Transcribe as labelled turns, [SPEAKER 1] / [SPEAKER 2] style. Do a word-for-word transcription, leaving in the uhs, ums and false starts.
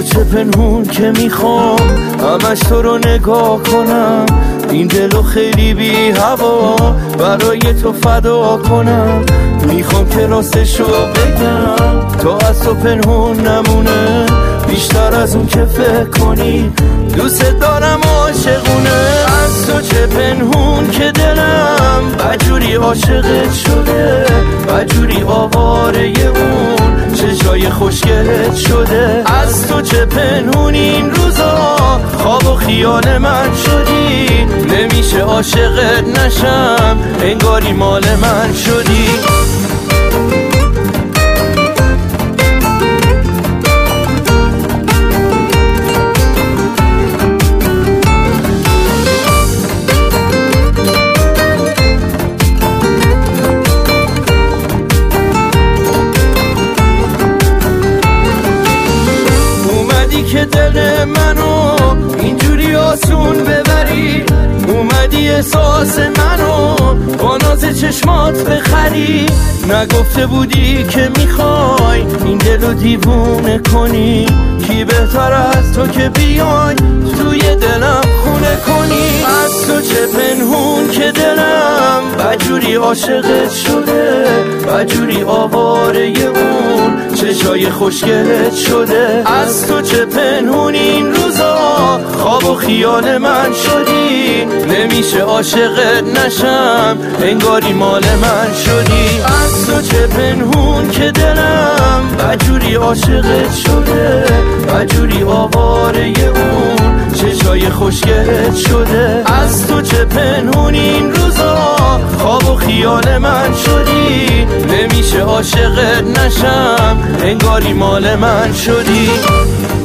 [SPEAKER 1] چه پنهون که میخوام همش تو رو نگاه کنم، این دلو خیلی بی هوا برای تو فدا کنم. میخوام که راستشو بگم تا از تو پنهون نمونه، بیشتر از اون که فکر کنی دوست دارم عاشقونه. از تو چه پنهون که دلم بجوری عاشقت شده، بجوری آواره اون چشای خوشگلت شده. از تو چه پنهون این روزا خواب و خیال من شدی، نمیشه عاشقت نشم انگاری مال من شدی. که دل منو اینجوری آسون ببری، اومدی احساس منو با ناز چشمات بخری. نگفته بودی که میخوای این دلو دیوونه کنی، کی بهتر از تو که بیای توی دلم خونه کنی. از تو چه پنهون که دلم بجوری عاشقت شده، بجوری آواره اون چشای خوشگلت شده. از تو چه پنهون این روزا خواب و خیال من شدی، نمیشه عاشقت نشم انگاری مال من شدی. از تو چه پنهون که دلم بجوری عاشقت شده، بجوری آواره اون چشای خوشگلت شده. از تو چه پنهون این روزا خواب و خیال من شدی، نمیشه عاشقت نشم انگاری مال من شدی.